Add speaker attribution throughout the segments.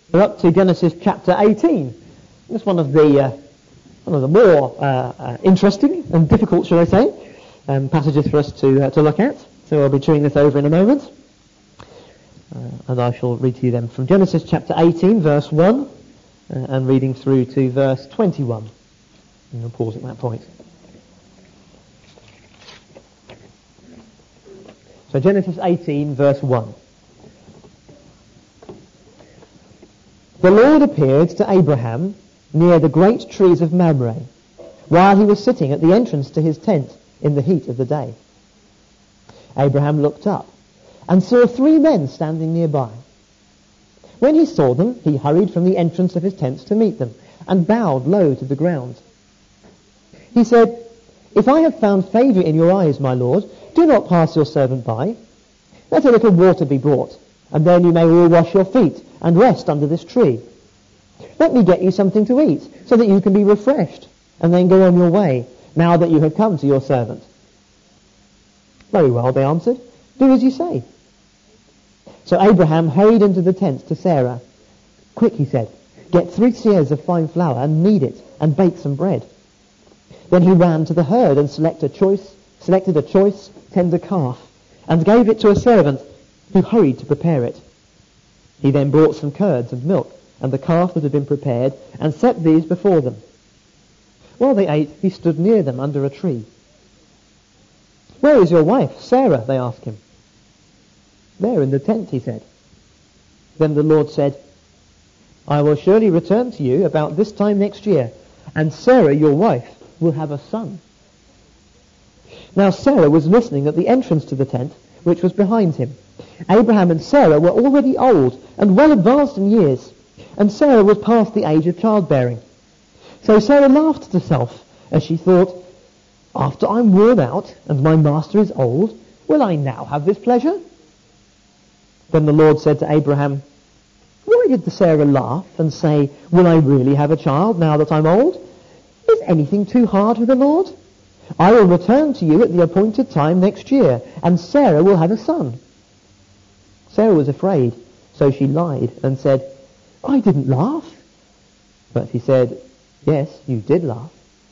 Speaker 1: We're up to Genesis chapter 18. It's one of the more interesting and difficult, shall I say, passages for us to look at. So I'll be chewing this over in a moment. And I shall read to you then from Genesis chapter 18, verse 1, and reading through to verse 21. And I'll pause at that point. So Genesis 18, verse 1. The Lord appeared to Abraham near the great trees of Mamre, while he was sitting at the entrance to his tent in the heat of the day. Abraham looked up and saw 3 men standing nearby. When he saw them, he hurried from the entrance of his tent to meet them and bowed low to the ground. He said, "If I have found favour in your eyes, my Lord, do not pass your servant by. Let a little water be brought, and then you may all wash your feet and rest under this tree. Let me get you something to eat, so that you can be refreshed, and then go on your way, now that you have come to your servant." "Very well," they answered. "Do as you say." So Abraham hurried into the tent to Sarah. "Quick," he said, "get 3 seahs of fine flour and knead it, and bake some bread." Then he ran to the herd and selected a choice tender calf, and gave it to a servant who hurried to prepare it. He then brought some curds and milk and the calf that had been prepared, and set these before them. While they ate, he stood near them under a tree. "Where is your wife, Sarah?" they asked him. "There in the tent," he said. Then the Lord said, "I will surely return to you about this time next year, and Sarah, your wife, will have a son." Now Sarah was listening at the entrance to the tent, which was behind him. Abraham and Sarah were already old and well advanced in years, and Sarah was past the age of childbearing. So Sarah laughed to herself as she thought, "After I'm worn out and my master is old, will I now have this pleasure?" Then the Lord said to Abraham, "Why did Sarah laugh and say, 'Will I really have a child now that I'm old?' Is anything too hard for the Lord? I will return to you at the appointed time next year, and Sarah will have a son." Sarah was afraid, so she lied and said, "I didn't laugh." But he said, "Yes, you did laugh."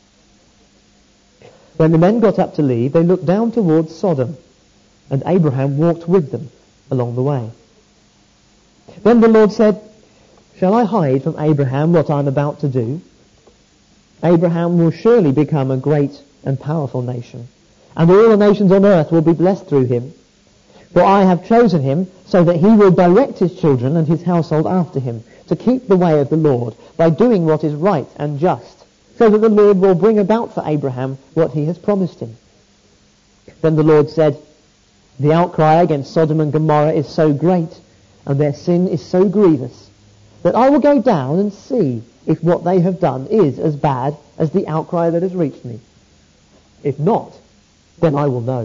Speaker 1: When the men got up to leave, they looked down towards Sodom, and Abraham walked with them along the way. Then the Lord said, "Shall I hide from Abraham what I am about to do? Abraham will surely become a great and powerful nation, and all the nations on earth will be blessed through him. For I have chosen him so that he will direct his children and his household after him, to keep the way of the Lord by doing what is right and just, so that the Lord will bring about for Abraham what he has promised him." Then the Lord said, "The outcry against Sodom and Gomorrah is so great, and their sin is so grievous, that I will go down and see if what they have done is as bad as the outcry that has reached me. If not, then I will know."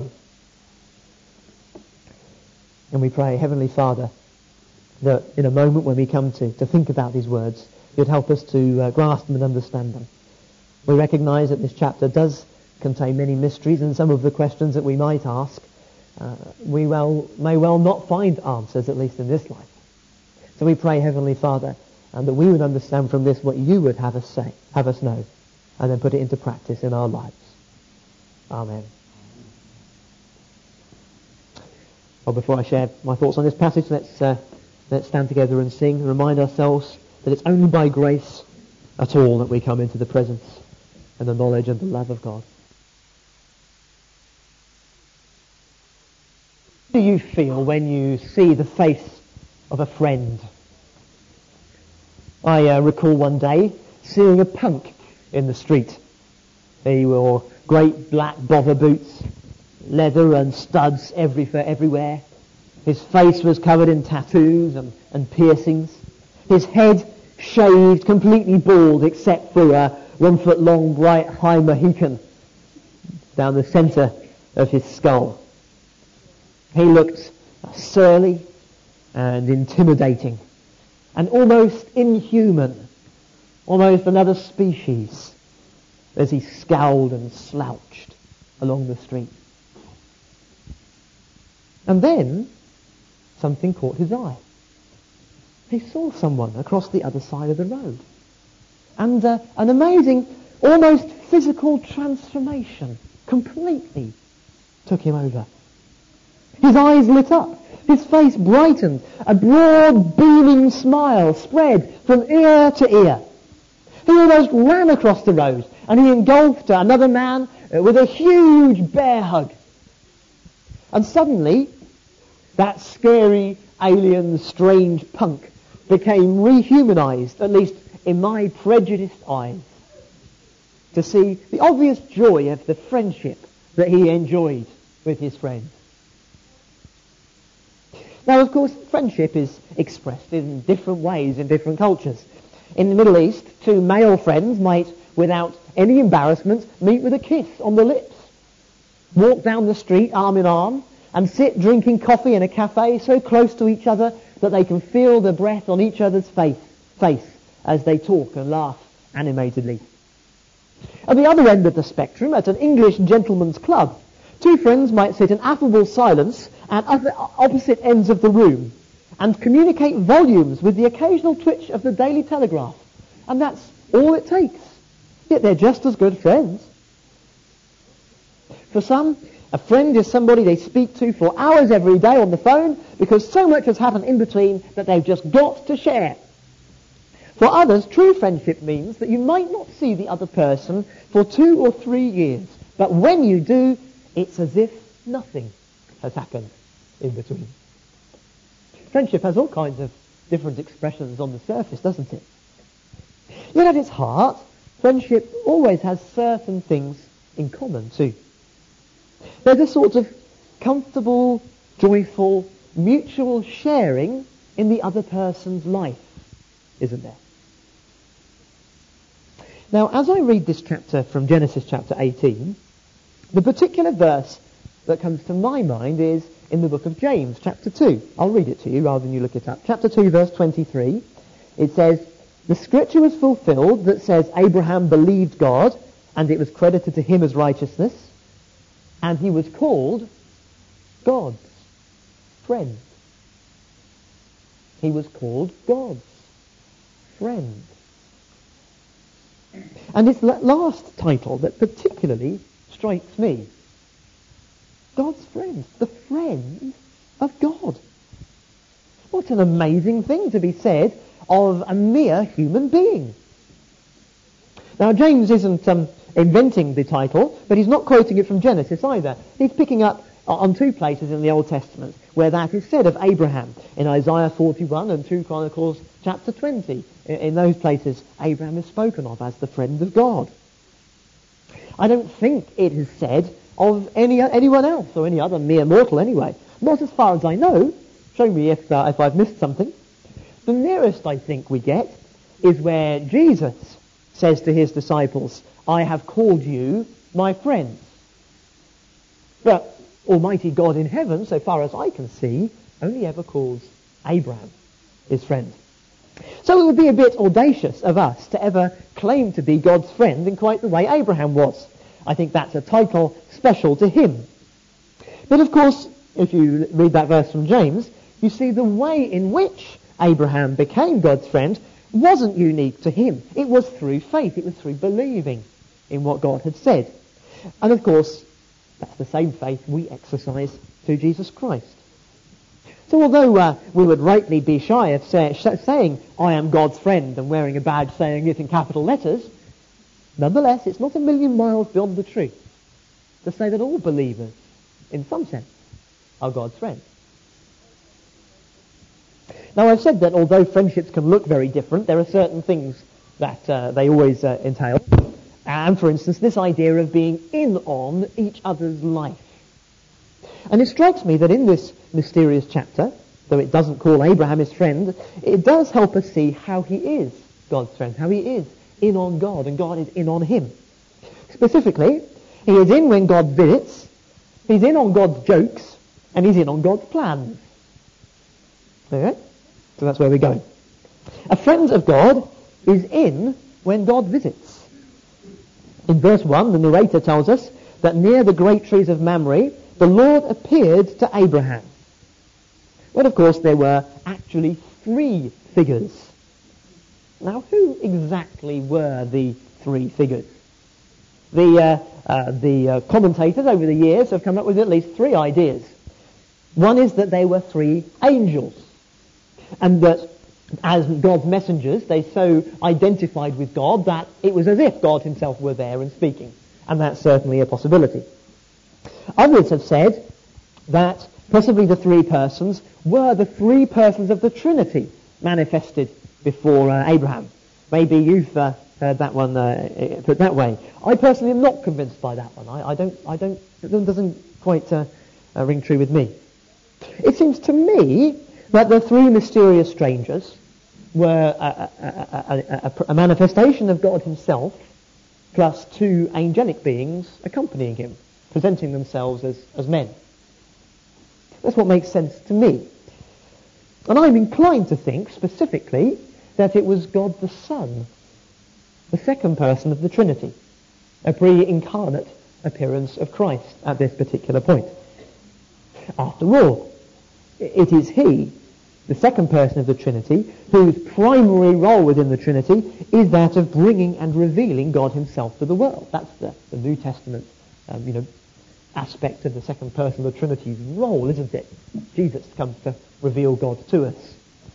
Speaker 1: And we pray, Heavenly Father, that in a moment when we come to think about these words, you'd help us to grasp them and understand them. We recognise that this chapter does contain many mysteries, and some of the questions that we might ask, we may well not find answers, at least in this life. So we pray, Heavenly Father, that we would understand from this what you would have us know, and then put it into practice in our lives. Amen. Well, before I share my thoughts on this passage, let's stand together and sing and remind ourselves that it's only by grace at all that we come into the presence and the knowledge and the love of God. How do you feel when you see the face of a friend? I recall one day seeing a punk in the street. He wore great black bother boots, leather and studs everywhere. His face was covered in tattoos and piercings. His head shaved, completely bald, except for a 1 foot long, bright, high Mohican down the centre of his skull. He looked surly and intimidating and almost inhuman, almost another species, as he scowled and slouched along the street. And then something caught his eye. he saw someone across the other side of the road. And an amazing, almost physical transformation completely took him over. His eyes lit up. His face brightened. A broad, beaming smile spread from ear to ear. He almost ran across the road and he engulfed another man with a huge bear hug. And suddenly, that scary, alien, strange punk became rehumanized, at least in my prejudiced eyes, to see the obvious joy of the friendship that he enjoyed with his friend. Now, of course, friendship is expressed in different ways in different cultures. In the Middle East, two male friends might, without any embarrassment, meet with a kiss on the lips, walk down the street arm in arm, and sit drinking coffee in a cafe so close to each other that they can feel the breath on each other's face as they talk and laugh animatedly. At the other end of the spectrum, at an English gentleman's club, two friends might sit in affable silence at opposite ends of the room and communicate volumes with the occasional twitch of the Daily Telegraph. And that's all it takes. Yet they're just as good friends. For some, a friend is somebody they speak to for hours every day on the phone because so much has happened in between that they've just got to share. For others, true friendship means that you might not see the other person for 2 or 3 years, but when you do, it's as if nothing has happened in between. Friendship has all kinds of different expressions on the surface, doesn't it? Yet at its heart, friendship always has certain things in common too. There's a sort of comfortable, joyful, mutual sharing in the other person's life, isn't there? Now, as I read this chapter from Genesis chapter 18, the particular verse that comes to my mind is in the book of James, chapter 2. I'll read it to you rather than you look it up. Chapter 2, verse 23. It says, "The scripture was fulfilled that says Abraham believed God, and it was credited to him as righteousness, and he was called God's friend." He was called God's friend. And it's that last title that particularly strikes me. God's friend, the friend of God. What an amazing thing to be said of a mere human being. Now, James isn't inventing the title, but he's not quoting it from Genesis either. He's picking up on 2 places in the Old Testament where that is said of Abraham, in Isaiah 41 and 2 Chronicles chapter 20. In those places, Abraham is spoken of as the friend of God. I don't think it is said of anyone else, or any other mere mortal anyway. Not as far as I know. Show me if I've missed something. The nearest I think we get is where Jesus says to his disciples, "I have called you my friends." But Almighty God in heaven, so far as I can see, only ever calls Abraham his friend. So it would be a bit audacious of us to ever claim to be God's friend in quite the way Abraham was. I think that's a title special to him. But of course, if you read that verse from James, you see the way in which Abraham became God's friend wasn't unique to him. It was through faith. It was through believing in what God had said. And of course, that's the same faith we exercise through Jesus Christ. So although we would rightly be shy of saying, "I am God's friend," and wearing a badge saying it in capital letters, nonetheless, it's not a million miles beyond the truth to say that all believers, in some sense, are God's friends. Now, I've said that although friendships can look very different, there are certain things that they always entail. And, for instance, this idea of being in on each other's life. And it strikes me that in this mysterious chapter, though it doesn't call Abraham his friend, it does help us see how he is God's friend, how he is in on God, and God is in on him. Specifically, he is in when God visits, he's in on God's jokes, and he's in on God's plans. Okay? So that's where we're going. A friend of God is in when God visits. In verse 1, the narrator tells us that near the great trees of Mamre, the Lord appeared to Abraham. Well, of course, there were actually three figures. Now, who exactly were the three figures? The commentators over the years have come up with at least three ideas. One is that they were three angels, and that as God's messengers, they so identified with God that it was as if God himself were there and speaking, and that's certainly a possibility. Others have said that possibly the three persons were the three persons of the Trinity manifested before Abraham. Maybe you've heard that one put that way. I personally am not convinced by that one. It doesn't quite ring true with me. It seems to me that the three mysterious strangers were a manifestation of God himself plus two angelic beings accompanying him, presenting themselves as men. That's what makes sense to me. And I'm inclined to think specifically that it was God the Son, the second person of the Trinity, a pre-incarnate appearance of Christ at this particular point. After all, it is he, the second person of the Trinity, whose primary role within the Trinity is that of bringing and revealing God himself to the world. That's the New Testament aspect of the second person of the Trinity's role, isn't it? Jesus comes to reveal God to us.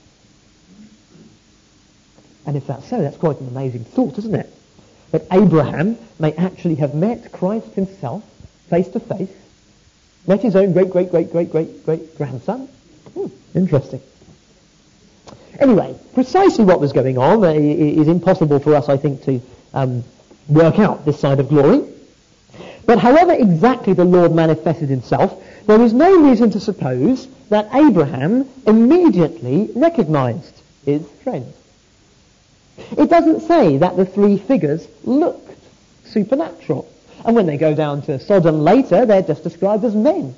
Speaker 1: And if that's so, that's quite an amazing thought, isn't it? That Abraham may actually have met Christ himself face to face, met his own great-great-great-great-great-grandson. Interesting. Anyway, precisely what was going on is impossible for us, I think, to work out this side of glory. But however exactly the Lord manifested himself, there is no reason to suppose that Abraham immediately recognized his friend. It doesn't say that the three figures looked supernatural. And when they go down to Sodom later, they're just described as men.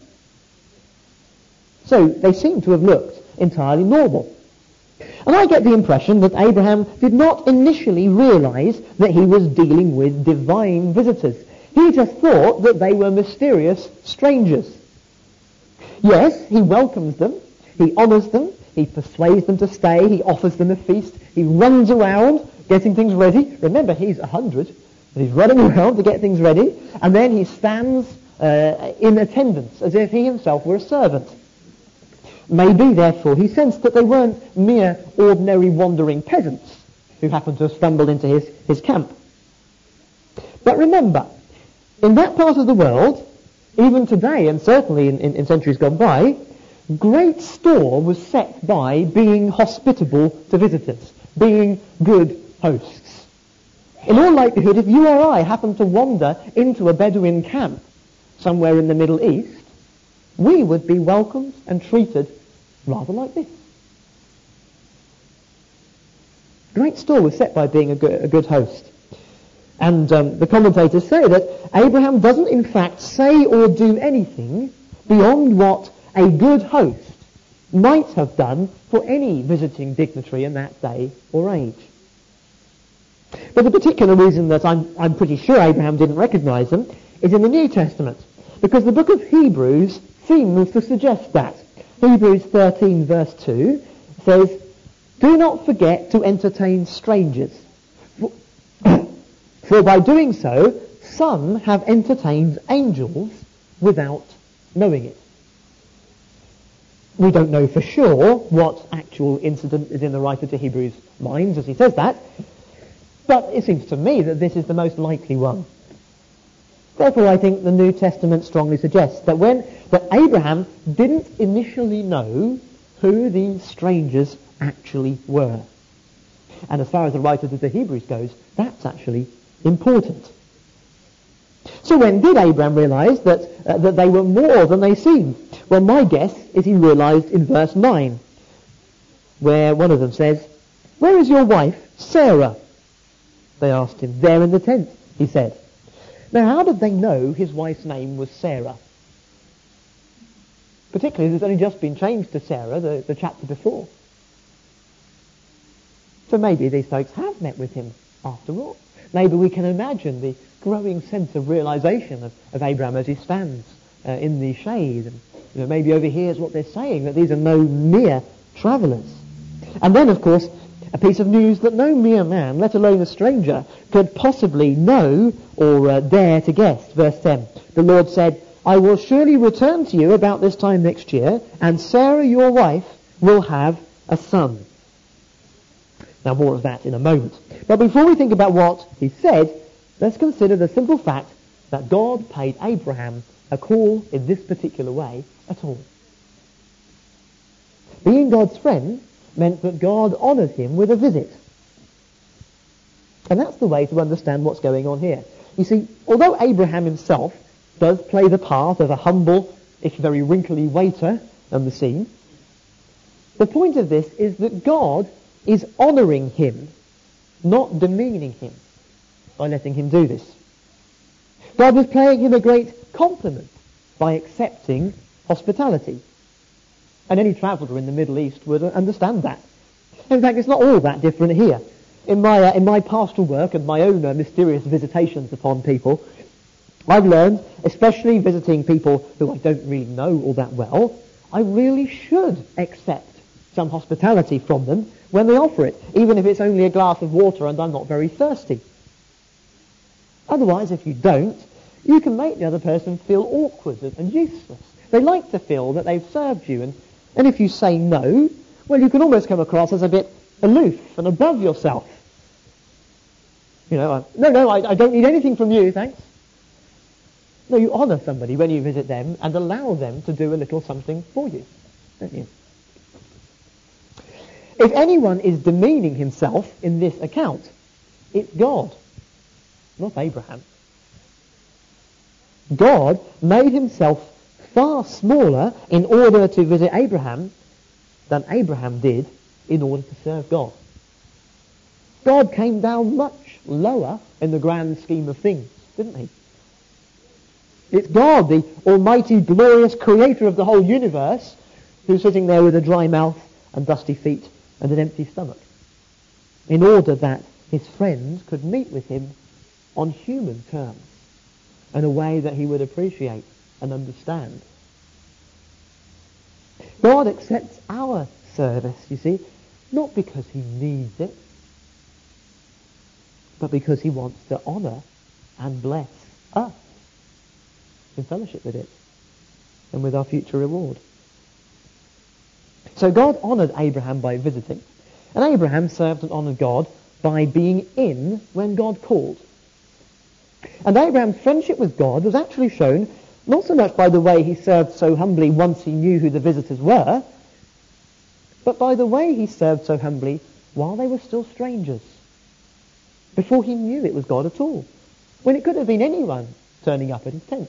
Speaker 1: So they seem to have looked entirely normal. And I get the impression that Abraham did not initially realize that he was dealing with divine visitors. He just thought that they were mysterious strangers. Yes, he welcomes them, he honors them, he persuades them to stay, he offers them a feast, he runs around getting things ready. Remember, he's 100, and he's running around to get things ready, and then he stands in attendance as if he himself were a servant. Maybe, therefore, he sensed that they weren't mere ordinary wandering peasants who happened to have stumbled into his camp. But remember, in that part of the world, even today, and certainly in centuries gone by, great store was set by being hospitable to visitors, being good hosts. In all likelihood, if you or I happen to wander into a Bedouin camp somewhere in the Middle East, we would be welcomed and treated rather like this. Great store was set by being a good host. And the commentators say that Abraham doesn't in fact say or do anything beyond what a good host might have done for any visiting dignitary in that day or age. But the particular reason that I'm pretty sure Abraham didn't recognize them is in the New Testament, because the book of Hebrews seems to suggest that. Hebrews 13 verse 2 says, "Do not forget to entertain strangers, for by doing so some have entertained angels without knowing it." We don't know for sure what actual incident is in the writer to Hebrews' minds as he says that, but it seems to me that this is the most likely one. Therefore, I think the New Testament strongly suggests that Abraham didn't initially know who these strangers actually were. And as far as the writer to the Hebrews goes, that's actually important. So when did Abraham realize that they were more than they seemed? Well, my guess is he realized in verse 9, where one of them says, "Where is your wife, Sarah?" They asked him. "There in the tent," he said. Now, how did they know his wife's name was Sarah? Particularly, there's only just been changed to Sarah the chapter before. So maybe these folks have met with him after all. Maybe we can imagine the growing sense of realization of Abraham as he stands in the shade and maybe overhears what they're saying, that these are no mere travellers. And then, of course, a piece of news that no mere man, let alone a stranger, could possibly know or dare to guess. Verse 10. The Lord said, I will surely return to you about this time next year, and Sarah, your wife, will have a son. Now, more of that in a moment. But before we think about what he said, let's consider the simple fact that God paid Abraham a call in this particular way at all. Being God's friend meant that God honoured him with a visit. And that's the way to understand what's going on here. You see, although Abraham himself does play the part of a humble, if very wrinkly waiter on the scene, the point of this is that God is honouring him, not demeaning him by letting him do this. God was paying him a great compliment by accepting hospitality. And any traveller in the Middle East would understand that. In fact, it's not all that different here. In my pastoral work and my own mysterious visitations upon people, I've learned, especially visiting people who I don't really know all that well, I really should accept some hospitality from them when they offer it, even if it's only a glass of water and I'm not very thirsty. Otherwise, if you don't, you can make the other person feel awkward and useless. They like to feel that they've served you, and if you say no, well, you can almost come across as a bit aloof and above yourself. You know, no, I don't need anything from you, thanks. No, you honour somebody when you visit them and allow them to do a little something for you, don't you? If anyone is demeaning himself in this account, it's God, not Abraham. God made himself far smaller in order to visit Abraham than Abraham did in order to serve God. God came down much lower in the grand scheme of things, didn't he? It's God, the almighty, glorious creator of the whole universe, who's sitting there with a dry mouth and dusty feet and an empty stomach, in order that his friends could meet with him on human terms, in a way that he would appreciate and understand. God accepts our service, you see, not because he needs it, but because he wants to honour and bless us in fellowship with it and with our future reward. So God honoured Abraham by visiting, and Abraham served and honoured God by being in when God called. And Abraham's friendship with God was actually shown not so much by the way he served so humbly once he knew who the visitors were, but by the way he served so humbly while they were still strangers, before he knew it was God at all, when it could have been anyone turning up at his tent.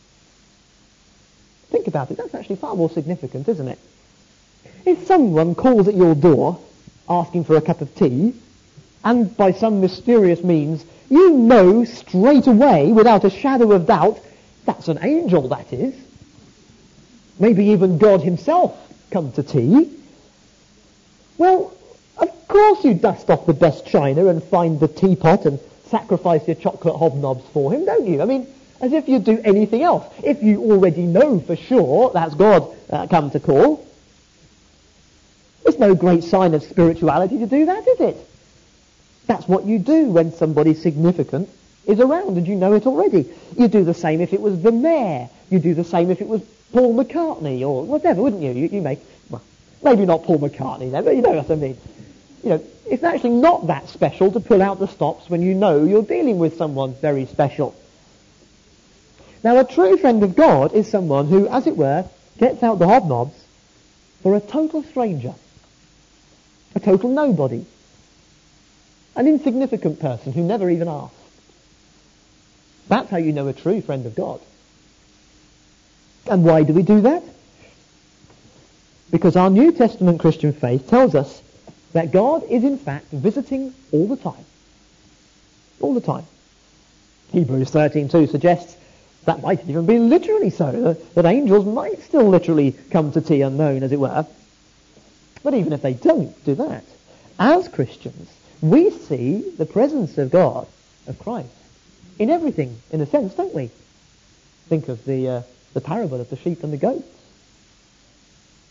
Speaker 1: Think about it, that's actually far more significant, isn't it? If someone calls at your door asking for a cup of tea, and by some mysterious means you know straight away, without a shadow of doubt, that's an angel, that is. Maybe even God himself come to tea. Well, of course you dust off the best china and find the teapot and sacrifice your chocolate hobnobs for him, don't you? I mean, as if you'd do anything else. If you already know for sure that's God come to call. It's no great sign of spirituality to do that, is it? That's what you do when somebody significant is around and you know it already. You'd do the same if it was the mayor. You'd do the same if it was Paul McCartney or whatever, wouldn't you? You make, well, maybe not Paul McCartney then, but you know what I mean. You know, it's actually not that special to pull out the stops when you know you're dealing with someone very special. Now, a true friend of God is someone who, as it were, gets out the hobnobs for a total stranger, a total nobody, an insignificant person who never even asked. That's how you know a true friend of God. And why do we do that? Because our New Testament Christian faith tells us that God is in fact visiting all the time. All the time. Hebrews 13:2 suggests that might even be literally so, that angels might still literally come to tea unknown, as it were. But even if they don't do that, as Christians, we see the presence of God, of Christ, in everything, in a sense, don't we? Think of the parable of the sheep and the goats.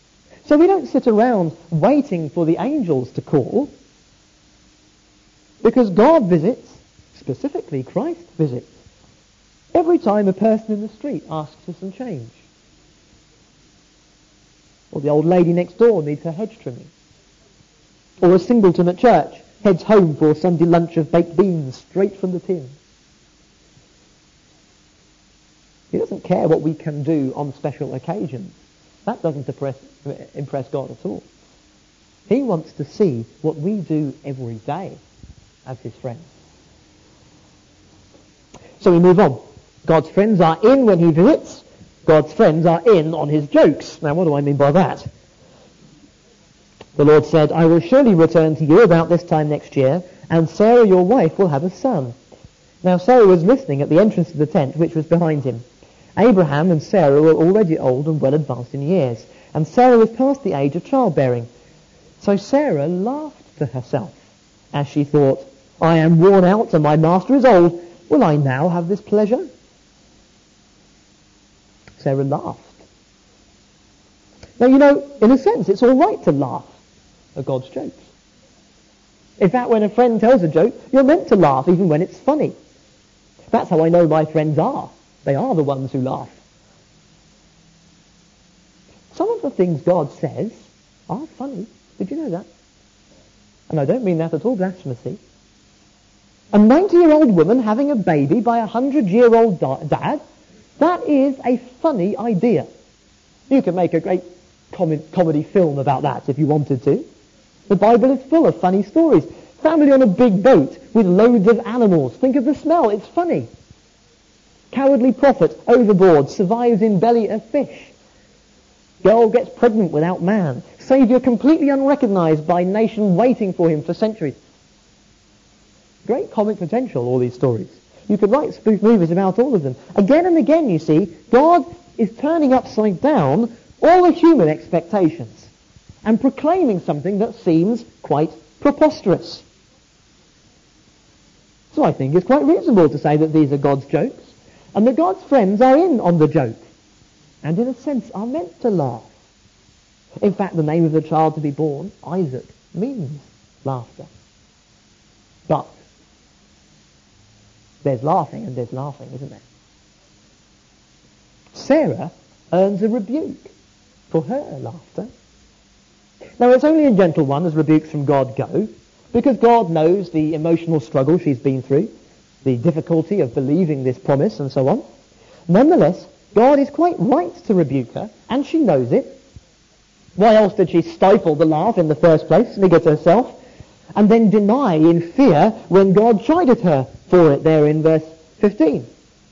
Speaker 1: So we don't sit around waiting for the angels to call, because God visits, specifically Christ visits, every time a person in the street asks for some change. Or the old lady next door needs her hedge trimming. Or a singleton at church heads home for a Sunday lunch of baked beans straight from the tin. He doesn't care what we can do on special occasions. That doesn't impress God at all. He wants to see what we do every day as his friends. So we move on. God's friends are in when he visits. God's friends are in on his jokes. Now, what do I mean by that? The Lord said, I will surely return to you about this time next year, and Sarah your wife will have a son. Now Sarah was listening at the entrance to the tent, which was behind him. Abraham and Sarah were already old and well advanced in years, and Sarah was past the age of childbearing. So Sarah laughed to herself, as she thought, I am worn out and my master is old. Will I now have this pleasure? Sarah laughed. Now, you know, in a sense, it's all right to laugh at God's jokes. In fact, when a friend tells a joke, you're meant to laugh even when it's funny. That's how I know my friends are. They are the ones who laugh. Some of the things God says are funny. Did you know that? And I don't mean that at all blasphemously. A 90-year-old woman having a baby by a 100-year-old dad, that is a funny idea. You could make a great comedy film about that if you wanted to. The Bible is full of funny stories. Family on a big boat with loads of animals. Think of the smell. It's funny. Cowardly prophet overboard, survives in belly of fish. Girl gets pregnant without man. Saviour completely unrecognised by nation waiting for him for centuries. Great comic potential, all these stories. You could write spoof movies about all of them. Again and again, you see, God is turning upside down all the human expectations and proclaiming something that seems quite preposterous. So I think it's quite reasonable to say that these are God's jokes and that God's friends are in on the joke and in a sense are meant to laugh. In fact, the name of the child to be born, Isaac, means laughter. But there's laughing and there's laughing, isn't there? Sarah earns a rebuke for her laughter. Now, it's only a gentle one as rebukes from God go, because God knows the emotional struggle she's been through, the difficulty of believing this promise and so on. Nonetheless, God is quite right to rebuke her, and she knows it. Why else did she stifle the laugh in the first place, snigger to herself, and then deny in fear when God chided her for it there in verse 15?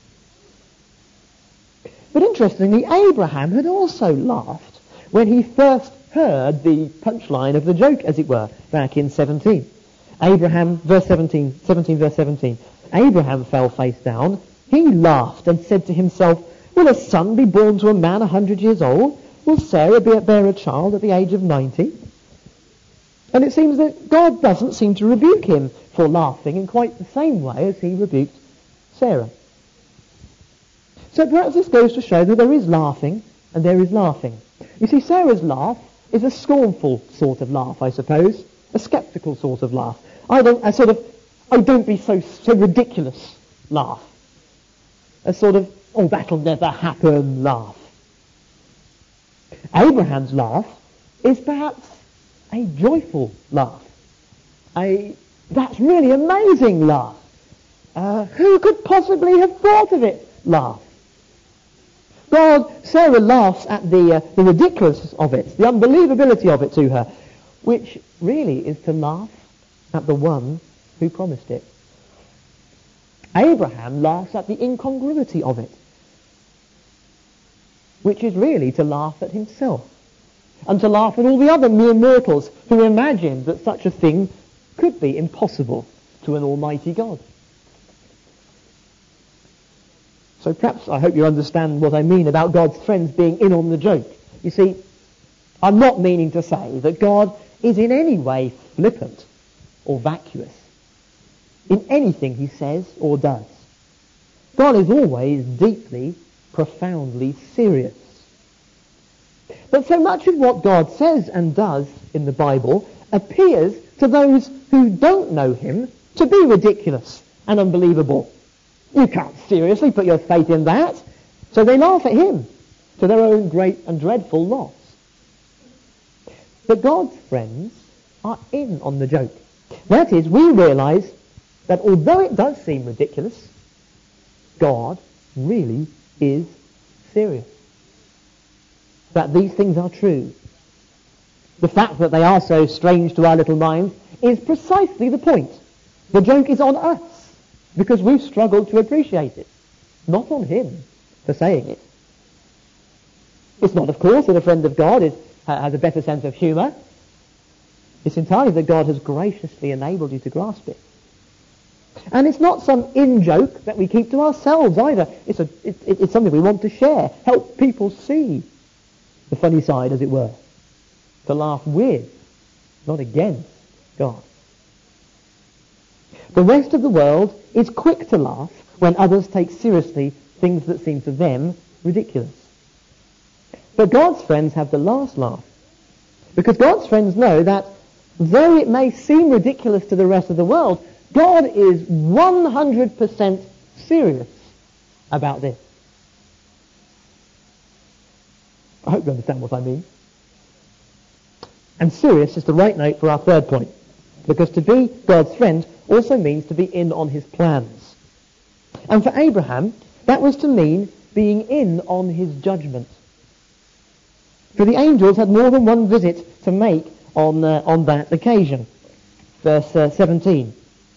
Speaker 1: But interestingly, Abraham had also laughed when he first heard the punchline of the joke, as it were, back in 17. Abraham, verse 17, verse 17. Abraham fell face down. He laughed and said to himself, will a son be born to a man 100 years old? Will Sarah bear a child at the age of 90? And it seems that God doesn't seem to rebuke him for laughing in quite the same way as he rebuked Sarah. So perhaps this goes to show that there is laughing and there is laughing. You see, Sarah's laugh is a scornful sort of laugh, I suppose, a sceptical sort of laugh. Don't be so ridiculous laugh. A sort of, oh, that'll never happen laugh. Abraham's laugh is perhaps a joyful laugh. That's really amazing laugh. Who could possibly have thought of it laugh? Sarah laughs at the ridiculousness of it, the unbelievability of it to her, which really is to laugh at the one who promised it. Abraham laughs at the incongruity of it, which is really to laugh at himself and to laugh at all the other mere mortals who imagined that such a thing could be impossible to an almighty God. So perhaps I hope you understand what I mean about God's friends being in on the joke. You see, I'm not meaning to say that God is in any way flippant or vacuous in anything he says or does. God is always deeply, profoundly serious. But so much of what God says and does in the Bible appears to those who don't know him to be ridiculous and unbelievable. You can't seriously put your faith in that. So they laugh at him to their own great and dreadful loss. But God's friends are in on the joke. That is, we realise that although it does seem ridiculous, God really is serious. That these things are true. The fact that they are so strange to our little minds is precisely the point. The joke is on us, because we've struggled to appreciate it, not on him for saying it. It's not, of course, that a friend of God has a better sense of humour. It's entirely that God has graciously enabled you to grasp it. And it's not some in-joke that we keep to ourselves either. It's something we want to share, help people see the funny side, as it were, to laugh with, not against God. The rest of the world is quick to laugh when others take seriously things that seem to them ridiculous. But God's friends have the last laugh, because God's friends know that though it may seem ridiculous to the rest of the world, God is 100% serious about this. I hope you understand what I mean. And serious is the right note for our third point, because to be God's friend also means to be in on his plans. And for Abraham, that was to mean being in on his judgment. For the angels had more than one visit to make on that occasion. Verse 17.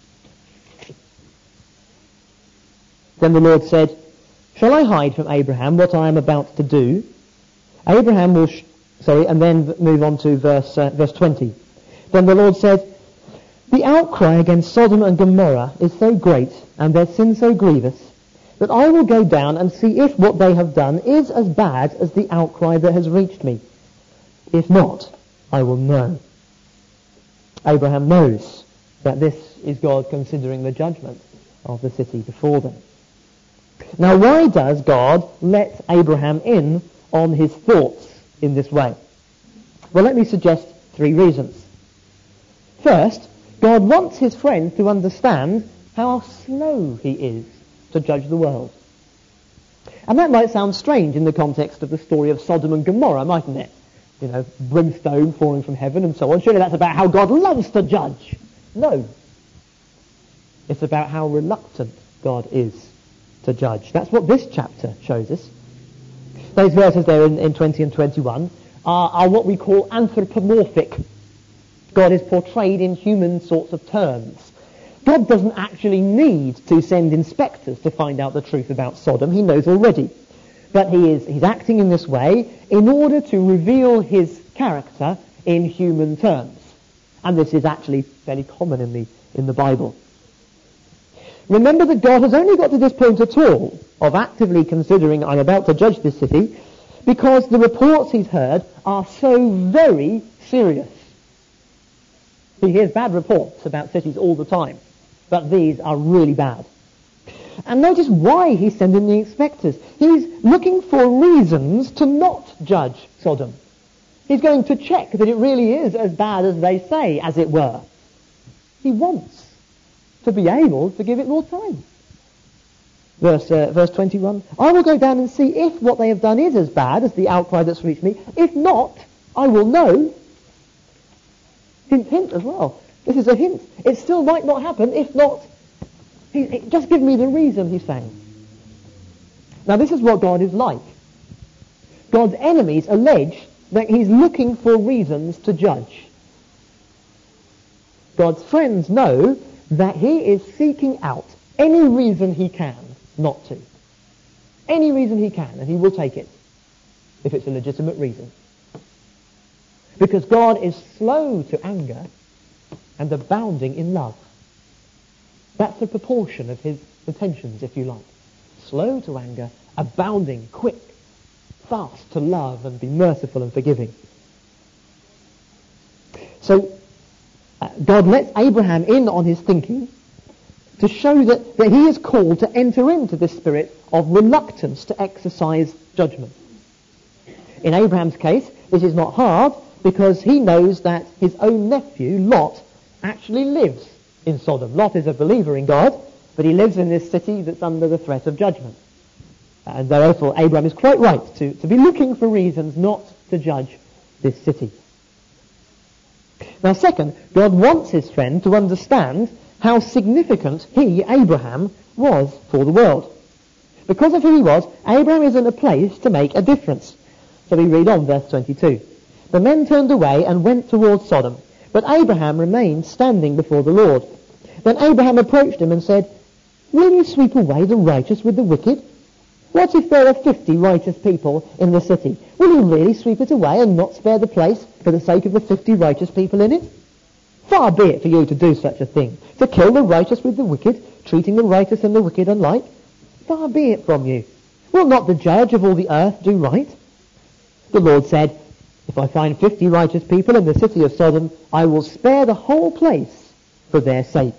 Speaker 1: Then the Lord said, "Shall I hide from Abraham what I am about to do?" Abraham will... and then move on to verse 20. Then the Lord said, "The outcry against Sodom and Gomorrah is so great, and their sin so grievous, that I will go down and see if what they have done is as bad as the outcry that has reached me. If not, I will know." Abraham knows that this is God considering the judgment of the city before them. Now, why does God let Abraham in on his thoughts in this way? Well, let me suggest 3 reasons. First, God wants his friend to understand how slow he is to judge the world. And that might sound strange in the context of the story of Sodom and Gomorrah, mightn't it? You know, brimstone falling from heaven and so on. Surely that's about how God loves to judge. No. It's about how reluctant God is to judge. That's what this chapter shows us. Those verses there in 20 and 21 are what we call anthropomorphic. God is portrayed in human sorts of terms. God doesn't actually need to send inspectors to find out the truth about Sodom. He knows already. But he's acting in this way in order to reveal his character in human terms. And this is actually fairly common in the Bible. Remember that God has only got to this point at all of actively considering, I'm about to judge this city, because the reports he's heard are so very serious. He hears bad reports about cities all the time, but these are really bad. And notice why he's sending the inspectors. He's looking for reasons to not judge Sodom. He's going to check that it really is as bad as they say, as it were. He wants to be able to give it more time. Verse 21, "I will go down and see if what they have done is as bad as the outcry that's reached me. If not, I will know." Hint, hint as well. This is a hint. It still might not happen. If not, just give me the reason, he's saying. Now this is what God is like. God's enemies allege that he's looking for reasons to judge. God's friends know that he is seeking out any reason he can not to. Any reason he can, and he will take it, if it's a legitimate reason. Because God is slow to anger and abounding in love. That's the proportion of his intentions, if you like. Slow to anger, abounding, quick, fast to love and be merciful and forgiving. So God lets Abraham in on his thinking to show that he is called to enter into this spirit of reluctance to exercise judgment. In Abraham's case, this is not hard because he knows that his own nephew, Lot, actually lives in Sodom. Lot is a believer in God, but he lives in this city that's under the threat of judgment. And therefore, Abraham is quite right to be looking for reasons not to judge this city. Now, second, God wants his friend to understand how significant he, Abraham, was for the world. Because of who he was, Abraham is in a place to make a difference. So we read on verse 22. The men turned away and went towards Sodom, but Abraham remained standing before the Lord. Then Abraham approached him and said, Will you sweep away the righteous with the wicked? What if there are 50 righteous people in the city? Will you really sweep it away and not spare the place for the sake of the 50 righteous people in it? Far be it for you to do such a thing, to kill the righteous with the wicked, treating the righteous and the wicked alike. Far be it from you. Will not the judge of all the earth do right? The Lord said, If I find 50 righteous people in the city of Sodom, I will spare the whole place for their sake.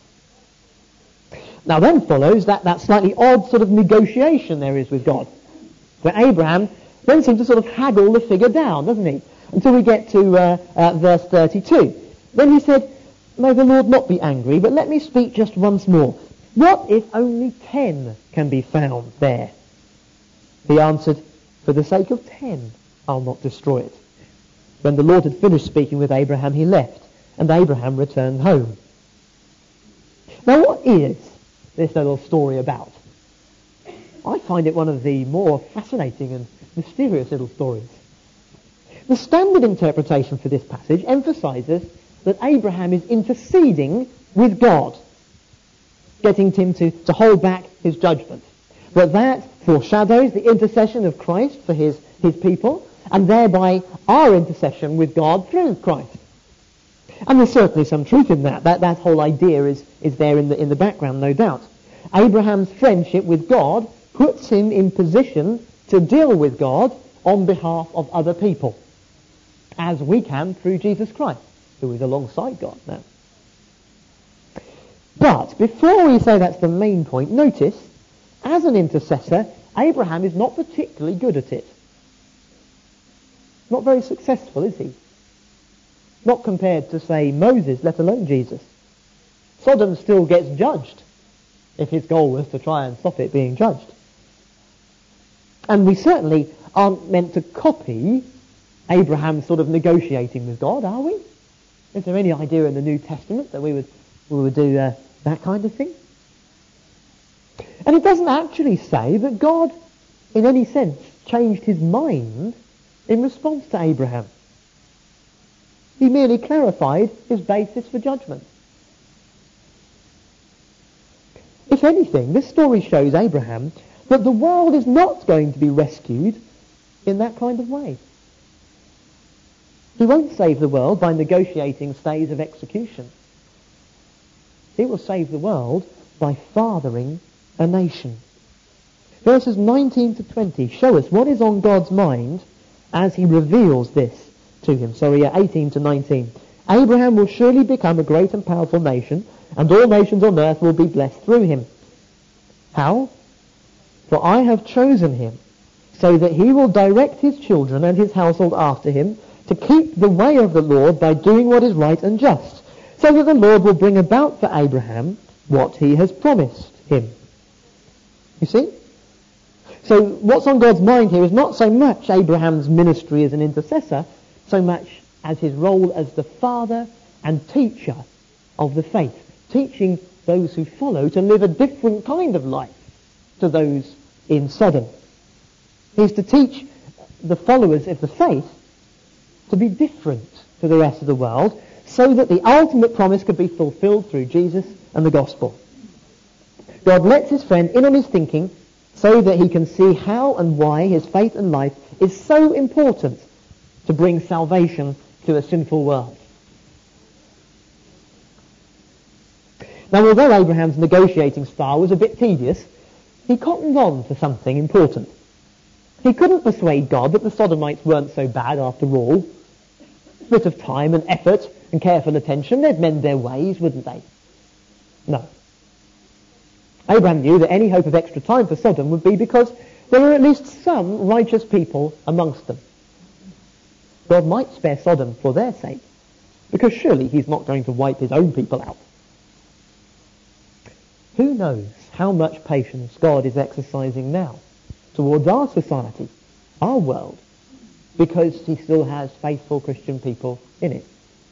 Speaker 1: Now then follows that slightly odd sort of negotiation there is with God, where Abraham then seems to sort of haggle the figure down, doesn't he? Until we get to verse 32. Then he said, May the Lord not be angry, but let me speak just once more. What if only 10 can be found there? He answered, For the sake of 10, I'll not destroy it. When the Lord had finished speaking with Abraham, he left, and Abraham returned home. Now what is this little story about? I find it one of the more fascinating and mysterious little stories. The standard interpretation for this passage emphasizes that Abraham is interceding with God, getting him to hold back his judgment. But that foreshadows the intercession of Christ for his people, and thereby our intercession with God through Christ. And there's certainly some truth in that. That whole idea is there in the background, no doubt. Abraham's friendship with God puts him in position to deal with God on behalf of other people, as we can through Jesus Christ, who is alongside God now. But before we say that's the main point, notice, as an intercessor, Abraham is not particularly good at it. Not very successful, is he? Not compared to, say, Moses, let alone Jesus. Sodom still gets judged, if his goal was to try and stop it being judged. And we certainly aren't meant to copy Abraham's sort of negotiating with God, are we? Is there any idea in the New Testament that we would do that kind of thing? And it doesn't actually say that God, in any sense, changed his mind in response to Abraham. He merely clarified his basis for judgment. If anything, this story shows Abraham that the world is not going to be rescued in that kind of way. He won't save the world by negotiating stays of execution. He will save the world by fathering a nation. Verses 19 to 20 show us what is on God's mind as he reveals this to him. 18 to 19. Abraham will surely become a great and powerful nation, and all nations on earth will be blessed through him. How? For I have chosen him, so that he will direct his children and his household after him, to keep the way of the Lord by doing what is right and just, so that the Lord will bring about for Abraham what he has promised him. You see? So what's on God's mind here is not so much Abraham's ministry as an intercessor, so much as his role as the father and teacher of the faith, teaching those who follow to live a different kind of life to those in Sodom. He's to teach the followers of the faith to be different to the rest of the world, so that the ultimate promise could be fulfilled through Jesus and the gospel. God lets his friend in on his thinking so that he can see how and why his faith and life is so important to bring salvation to a sinful world. Now, although Abraham's negotiating style was a bit tedious, he cottoned on to something important. He couldn't persuade God that the Sodomites weren't so bad after all. A bit of time and effort and careful attention, they'd mend their ways, wouldn't they? No. Abraham knew that any hope of extra time for Sodom would be because there were at least some righteous people amongst them. God might spare Sodom for their sake, because surely he's not going to wipe his own people out. Who knows how much patience God is exercising now towards our society, our world, because he still has faithful Christian people in it.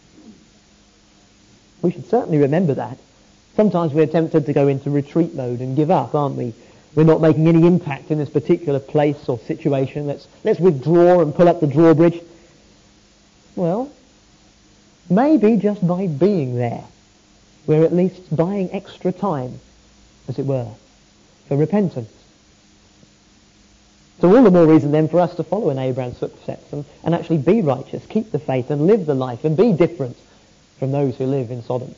Speaker 1: We should certainly remember that. Sometimes we're tempted to go into retreat mode and give up, aren't we? We're not making any impact in this particular place or situation. Let's withdraw and pull up the drawbridge. Well, maybe just by being there, we're at least buying extra time, as it were, for repentance. So all the more reason then for us to follow in Abraham's footsteps and actually be righteous, keep the faith and live the life and be different from those who live in Sodom.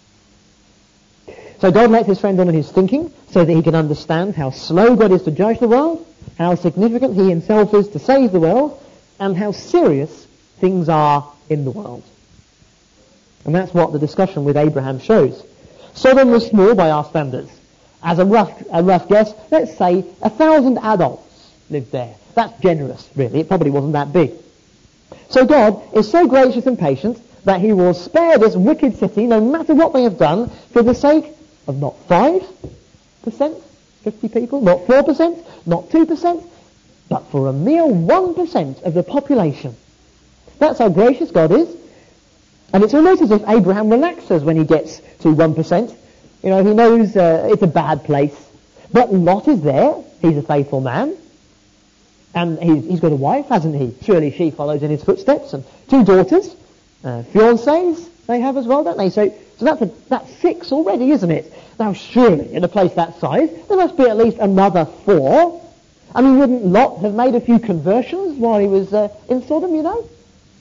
Speaker 1: So God lets his friend on in his thinking so that he can understand how slow God is to judge the world, how significant he himself is to save the world, and how serious things are in the world. And that's what the discussion with Abraham shows. Sodom was small by our standards. As a rough guess, let's say 1,000 adults lived there. That's generous, really. It probably wasn't that big. So God is so gracious and patient that he will spare this wicked city, no matter what they have done, for the sake of not 5%, 50 people, not 4%, not 2%, but for a mere 1% of the population. That's how gracious God is. And it's almost as if Abraham relaxes when he gets to 1%. You know, he knows it's a bad place. But Lot is there. He's a faithful man. And he's got a wife, hasn't he? Surely she follows in his footsteps. And 2 daughters. Fiancés they have as well, don't they? So that's 6 already, isn't it? Now surely in a place that size, there must be at least another 4. I mean, wouldn't Lot have made a few conversions while he was in Sodom, you know?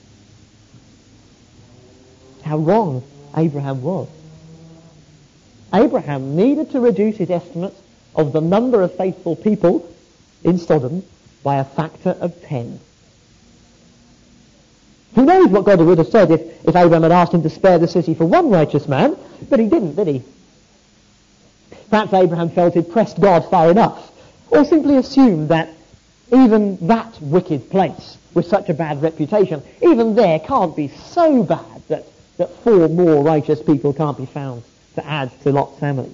Speaker 1: How wrong Abraham was. Abraham needed to reduce his estimate of the number of faithful people in Sodom by a factor of 10. Who knows what God would have said if Abraham had asked him to spare the city for 1 righteous man, but he didn't, did he? Perhaps Abraham felt he'd pressed God far enough, or simply assumed that even that wicked place with such a bad reputation, even there can't be so bad that 4 more righteous people can't be found to add to Lot's family.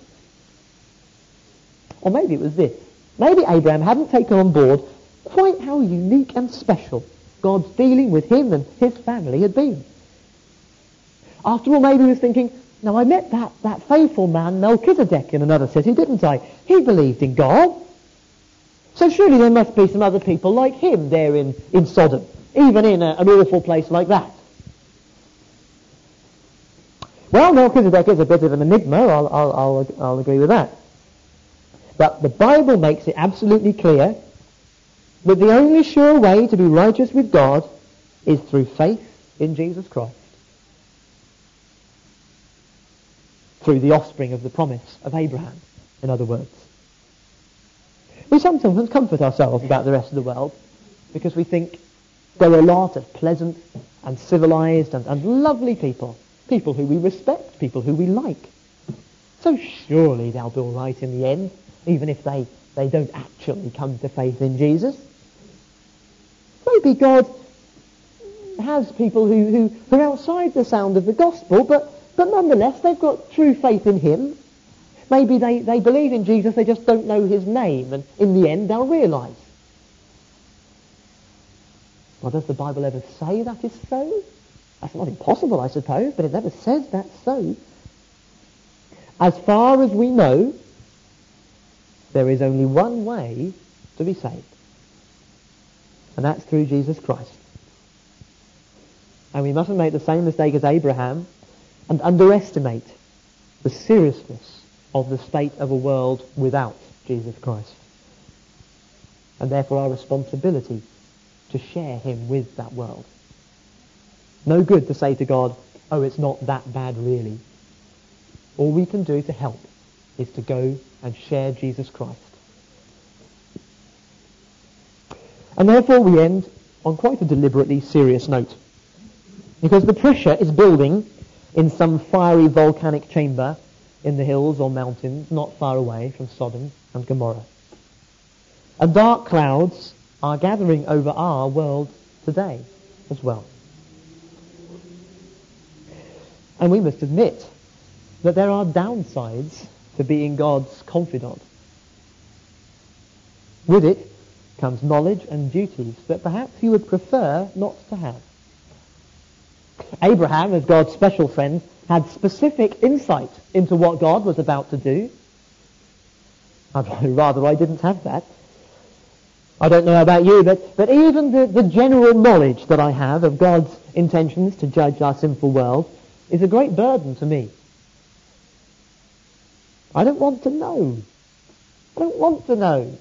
Speaker 1: Or maybe it was this. Maybe Abraham hadn't taken on board quite how unique and special God's dealing with him and his family had been. After all, maybe he was thinking, now I met that faithful man Melchizedek in another city, didn't I? He believed in God. So surely there must be some other people like him there in Sodom, even in an awful place like that. Well, Melchizedek is a bit of an enigma, I'll agree with that. But the Bible makes it absolutely clear that the only sure way to be righteous with God is through faith in Jesus Christ. Through the offspring of the promise of Abraham, in other words. We sometimes comfort ourselves about the rest of the world because we think there are a lot of pleasant and civilized and lovely people. People who we respect, people who we like. So surely they'll be all right in the end, even if they don't actually come to faith in Jesus. Maybe God has people who are outside the sound of the gospel, but nonetheless they've got true faith in him. Maybe they believe in Jesus, they just don't know his name, and in the end they'll realise. Well, does the Bible ever say that is so? That's not impossible, I suppose, but it never says that's so. As far as we know, there is only one way to be saved. And that's through Jesus Christ. And we mustn't make the same mistake as Abraham and underestimate the seriousness of the state of a world without Jesus Christ. And therefore our responsibility to share him with that world. No good to say to God, oh, it's not that bad really. All we can do to help is to go and share Jesus Christ. And therefore we end on quite a deliberately serious note. Because the pressure is building in some fiery volcanic chamber in the hills or mountains not far away from Sodom and Gomorrah. And dark clouds are gathering over our world today. as well. And we must admit that there are downsides to being God's confidant. With it comes knowledge and duties that perhaps you would prefer not to have. Abraham, as God's special friend, had specific insight into what God was about to do. I'd rather I didn't have that. I don't know about you, but even the general knowledge that I have of God's intentions to judge our sinful world is a great burden to me. I don't want to know. I don't want to know.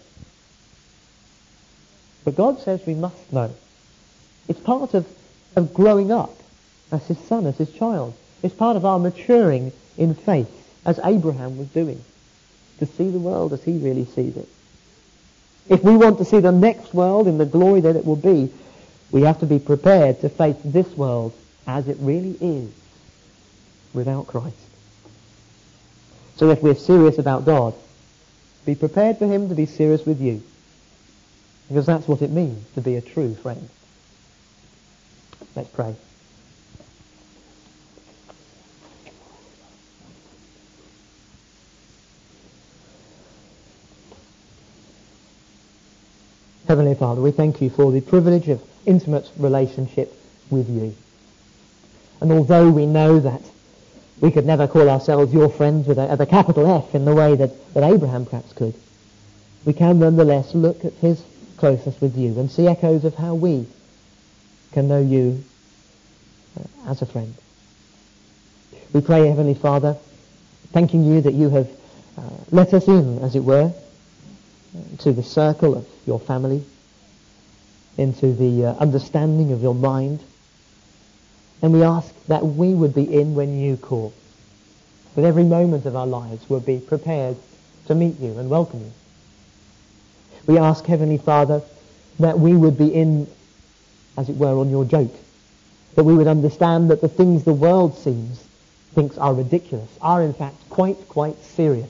Speaker 1: But God says we must know. It's part of growing up as his son, as his child. It's part of our maturing in faith, as Abraham was doing, to see the world as he really sees it. If we want to see the next world in the glory that it will be, we have to be prepared to face this world as it really is, without Christ. So if we're serious about God, be prepared for him to be serious with you, because that's what it means to be a true friend. Let's pray. Heavenly Father, we thank you for the privilege of intimate relationship with you. And although we know that we could never call ourselves your friends with a capital F in the way that Abraham perhaps could, we can nonetheless look at his closeness with you and see echoes of how we can know you as a friend. We pray, Heavenly Father, thanking you that you have let us in, as it were, to the circle of your family, into the understanding of your mind. And we ask that we would be in when you call, that every moment of our lives would be prepared to meet you and welcome you. We ask, Heavenly Father, that we would be in, as it were, on your joke, that we would understand that the things the world thinks are ridiculous are in fact quite serious.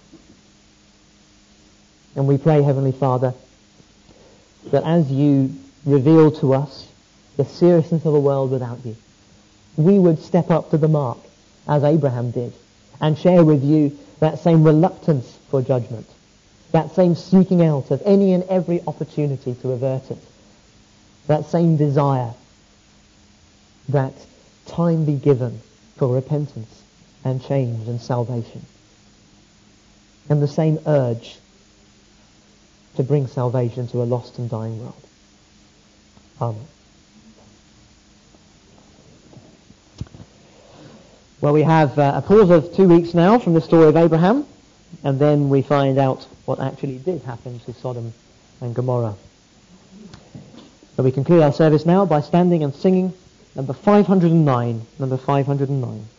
Speaker 1: And we pray, Heavenly Father, that as you reveal to us the seriousness of a world without you, we would step up to the mark, as Abraham did, and share with you that same reluctance for judgment, that same seeking out of any and every opportunity to avert it, that same desire that time be given for repentance and change and salvation, and the same urge to bring salvation to a lost and dying world. Amen. Well, we have a pause of 2 weeks now from the story of Abraham, and then we find out what actually did happen to Sodom and Gomorrah. So we conclude our service now by standing and singing number 509.